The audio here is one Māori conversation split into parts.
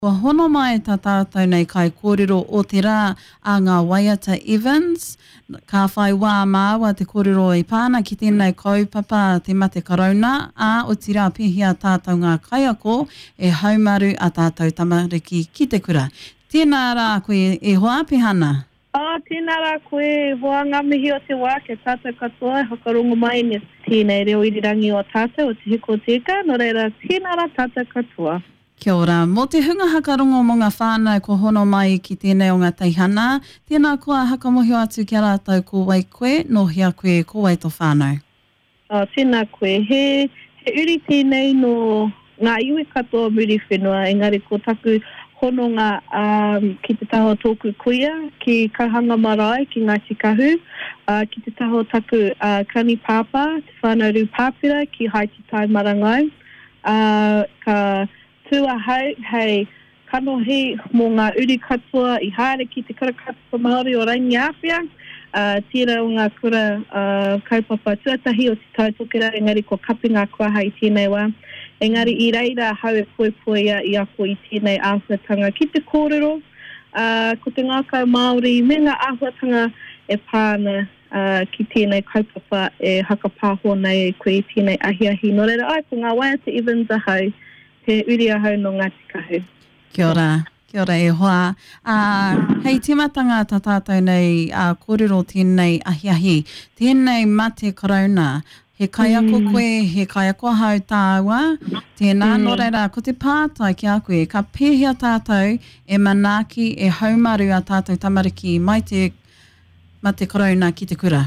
Kua hono mai tā tātou nei kai kōrero o te rā a ngā Waiata Evans. Ka whai wā māua te kōrero i pāna ki tēnei kaupapa te mate karauna. O tira pihia tātou ngā kaiako e haumaru a tātou tamariki ki te kura. Tēnā rā koe e hoa pihana. Tēnā rā koe e hoa ngā mihi o te wā ke tātou katoa e hakarongo mai ne tēnei reo irirangi o tātou o te hiko teka. Nō reira, tēnā rā tātou katoa. Kia ora. Mō te hunga hakarongo mō ngā whānau ko hono mai ki tēnei o ngā teihana, tēnā kua hakamohio atu ki a rātou ko wai koe, no hia koe ko wai tō whānau. Tēnā koe. He uri tēnei no ngā iwi katoa muri whenua, engari ko taku hono ngā ki te taho tōku kuia, ki kahanga marae, ki ngā tikahu, ki te taho taku kani pāpā, te whānau rū pāpira, ki Haiti Tai Marangai, ka tua hei kanohi mō ngā uri katoa i haere ki te karakata Māori o Rangi Āwhia. Tira o ngā kura kaupapa tuatahi o te tautokera, engari ko kapinga kua hei tēnei wā. Engari i reira hau e poepoea i ako i tēnei āhuatanga ki te kōrero. Ko te ngākau Māori, me ngā āhuatanga e pāna ki tēnei kaupapa e hakapāho nei e koe i tēnei ahiahi. Nō reira, ko ngā Waiata Evans ahau. He uri ahau no ngā tikahu. Kia ora e hoa. Hei timatanga tā tātou nei kōrero tēnei ahiahi, tēnei mate karauna, he kaiako koe, he kaiako hau tāua, tēnā nō reira, ko te pātai ki a koe, ka pēhia tātou e manaaki e haumaru a tātou tamariki mai te mate karauna ki te kura.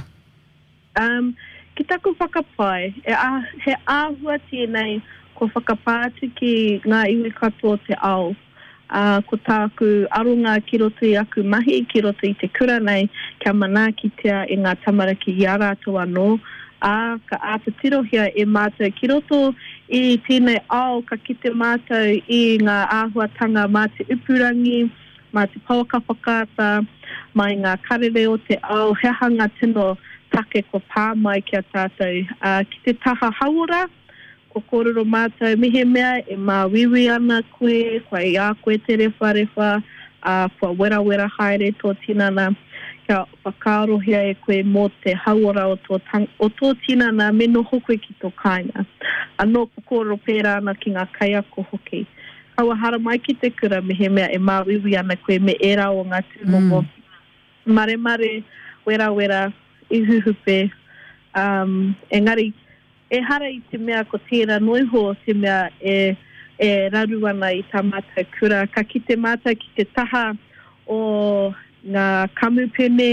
Ki taku whakapai, he āhua tēnei ko whakapātu ki ngā iwi katoa te ao. Ko tāku aronga ki roto i aku mahi, ki roto i te kura nei, kia manakitea e ngā tamariki i a rātou anō. Ka ātatirohia e mātou ki roto i tēnei ao, ka kite mātou i ngā āhuatanga mā te upurangi, mā te pauaka whakāta, mai ngā karere o te ao, he hanga tino take ko pāmai ki a tātou. Ki te taha hauora, ko kōrero mātou mihe mea e mā wiwi ana koe, kua i a koe te rewha, kua wera haere tō tinana, kia whakarohia e koe mō te hauora o tō tinana me noho koe ki tō kāinga. Anō ko kōrero pērā ana ki ngā kaiako hoki. Kaua hara mai ki te kura mihe mea e mā wiwi ana koe me e rā o ngā tūmongo. Mare, wera, i huhupe, engari, e hara i te mea ko tērā noiho te mea e raru ana i tā mātou kura. Ka ki te mātou ki te taha o ngā kamupene,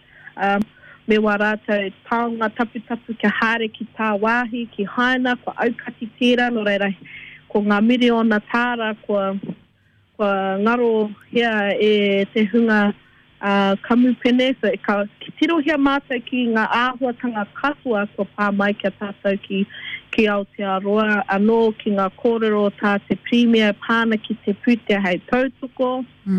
me wā rātou taonga tapu kia haere ki tā wāhi, ki haina, ko aukati tērā, no reira, ko ngā mire o nā tāra, ko ngaro hea e te hunga kamupene, so ki tirohia mātou ki ngā āhuatanga katoa ko pāmai kia tātou ki Aotearoa, anō ki ngā kōrero tā te premier pāna ki te pūtea hei tautoko.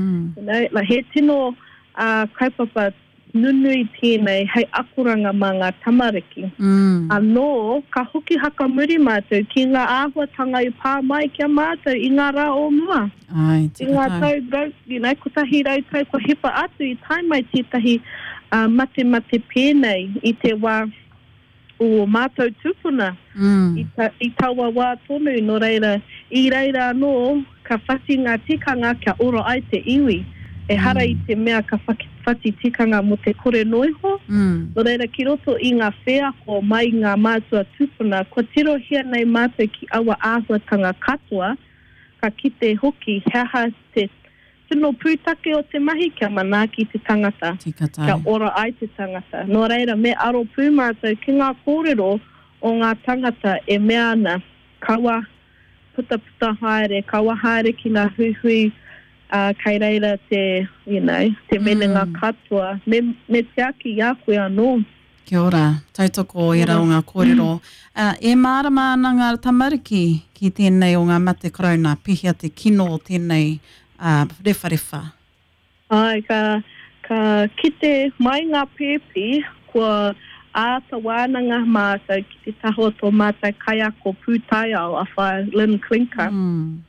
He tino kaupapa nunui tēnei hei akuranga mā ngā tamariki. Anō, ka hoki haka muri mātou ki ngā āhuatanga i pāmai kia mātou i ngā rā o mua. Ai, I ngā tau, ko tahi rautau ko hepa atu i tai mai tētahi mate pēnei i te wā o mātou tūpuna. I taua wā tonu, no reira, i reira anō, ka whati ngā tikanga kia oro ai te iwi. E hara i te mea ka whati tikanga mo te kore noiho. No reira, ki roto i ngā whea ko mai ngā mātua tūpuna, ko tirohia nei mātou ki awa āhuatanga katoa, ka kite hoki, hea te tino pūtake o te mahi, kia manaki te tangata, kia ora ai te tangata. No reira, me aro pūmātou ki ngā kōrero o ngā tangata e mea ana, kawa puta haere, kawa haere ki ngā hui, kai reira te, te mene ngā katoa, me te aki i a koe anō. Kia ora, tautoko i rau ngā kōrero. E mārama ana ngā tamariki ki tēnei o ngā mate karauna, pihia te kino o tēnei rewha. Ai, ka kite mai ngā pēpi, kua āta wānanga mātou ki te taho tō mātou kaiako pūtai au a whai Lynn Clinker.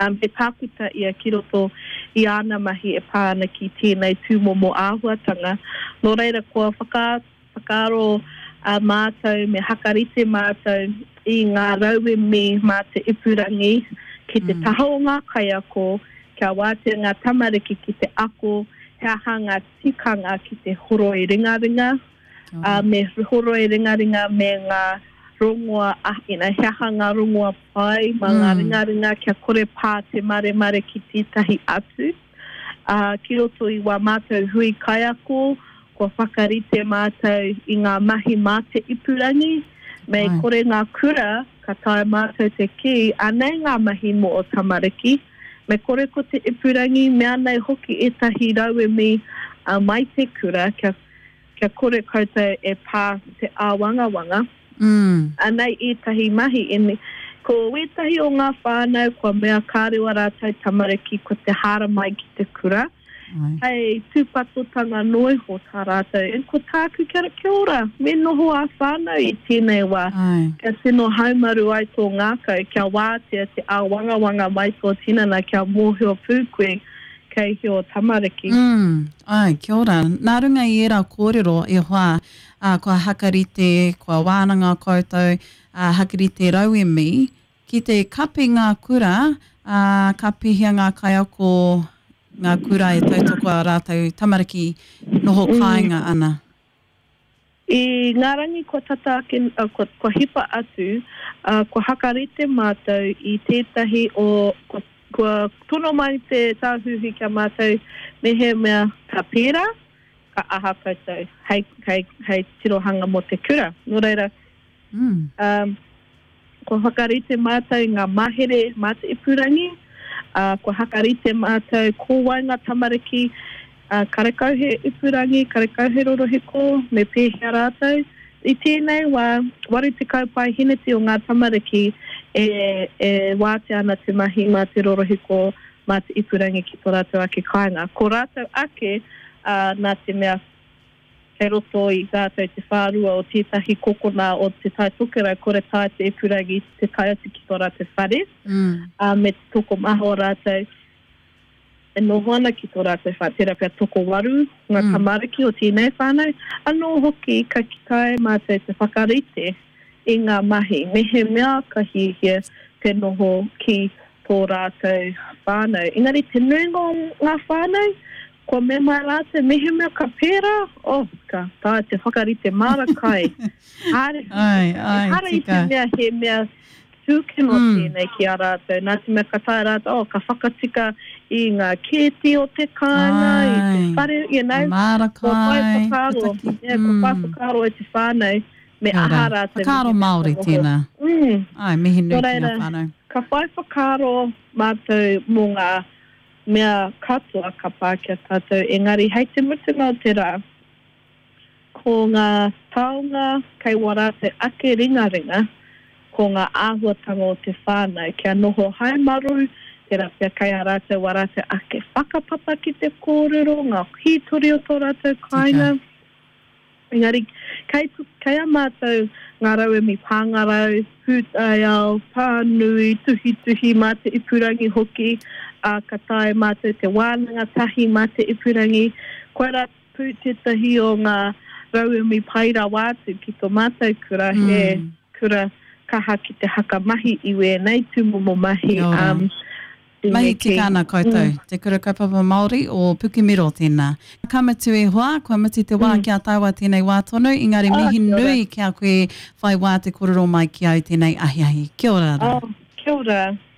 He tākuta ia ki roto I ana mahi e pāna ki tēnei tūmomo āhuatanga. Nō reira kua whakaaro mātou me hakarite mātou I ngā raue me mā te ipurangi ki te taha o ngā kaiako, kia wātea ngā tamariki ki te ako, hea hanga tikanga ki te horo e ringaringa, me horo e ringaringa me ngā rongoa ahina, hea hanga rongoa pai, ma ngā ringaringa kia kore pā te mare ki tētahi atu. Ki roto I wā mātou hui kaiako, kua whakarite mātou I ngā mahi mā te ipurangi, me kore ngā kura, ka tae mātou te ki, anei ngā mahi mo o tamariki, me kore ko te ipurangi, mea nei hoki etahi raue mi mai te kura, kia kore koutou e pā te āwangawanga. Anei etahi mahi, ko wetahi o ngā whānau, kua mea kārewa rātou tamariki, ko te hara mai ki te kura, hei tūpatotanga noi ho tā rātou, ko tāku kia ora, me noho a whānau I tēnei wā, kia tino haumaru ai tō ngākau, kia wātea te āwangawanga mai tō tinana, kia mōhio pūkoe, kei hio tamariki. Ai, kia ora. Nā runga I era kōrero e hoa, kua hakarite, kua wānanga koutou, hakarite raue mi, ki te kapi ngā kura, ka pihia ngā kaiako, ngā kura e tautoko a rātou tamariki noho kāinga ana. I ngā rangi kua tata kua hipa atu, kua hakarite mātou I tētahi o kua tono mai te tāhuhi kia mātou me he mea ka pēra, ka aha koutou, hei tirohanga mo te kura. Nō reira, kua hakarite mātou ngā mahere mā te ipurangi, kua hakarite mātou kōwainga tamariki, karekau he ipurangi, karekau he rorohiko, me pēhea rātou. I tēnei wā, waru te kaupai hineti o ngā tamariki e wāte ana te mahi mā te rorohiko, mā te ipurangi ki tō rātou ake kāinga. Ko rātou ake, nā te mea kei roto I rātou te whārua o tētahi kokona o te tai tukerau, kore tai te ipurangi te tai atu ki tō rātou whare, me te toko maha o rātou, e noho ana ki tō rātou whare, tērā pia toko waru, ngā tamariki o tēnei whānau, anō hoki ka kikai mātou te whakarite I ngā mahi, me he mea ka hihia te noho ki tō rātou whānau. Engari te nuinga o ngā whānau, ko me mai rātou, me he mea ka pēra, ka tā te whakarite marakai. Hare I te mea he mea tūkino tēnei ki a rātou, nā te mea ka tae rātou, ka whakatika I ngā kēti o te kāna, I te whare, marakai, ko pai whakaro e te whānau, me aha rātou. Whakaro Māori tēnā. Ai, mihi nui ki ngā whānau. Ka whai whakaro mātou mō ngā mea katoa ka pākia tātou, engari hei te mutunga o te rā, ko ngā taonga kei warate ake ringaringa, ko ngā āhuatanga o te whānau, kia noho haimaru, tērā pia kei a rātou warate ake whakapapa ki te kōrero, ngā hitori o tō rātou kāinga. Engari, kei a mātou ngā raue mi pāngarau, hūtai au, pānui, tuhi mā te ipurangi hoki, ka tae mātou te wānanga tahi mā te ipurangi, koe rā pū te tahi o ngā raue mi paira wātu ki tō mātou kura, he kura kaha ki te haka mahi iwe, nei tūmomo mahi. Mahi tika ana koutou, te kura kaupapa Māori o Pukimiro tēnā. Kamatu e hoa, kua mati te wā kia taua tēnei wā tonu, engari mihi nui kia koe whai wā te kororo mai ki au tēnei ahiahi. Kia ora. Kia ora.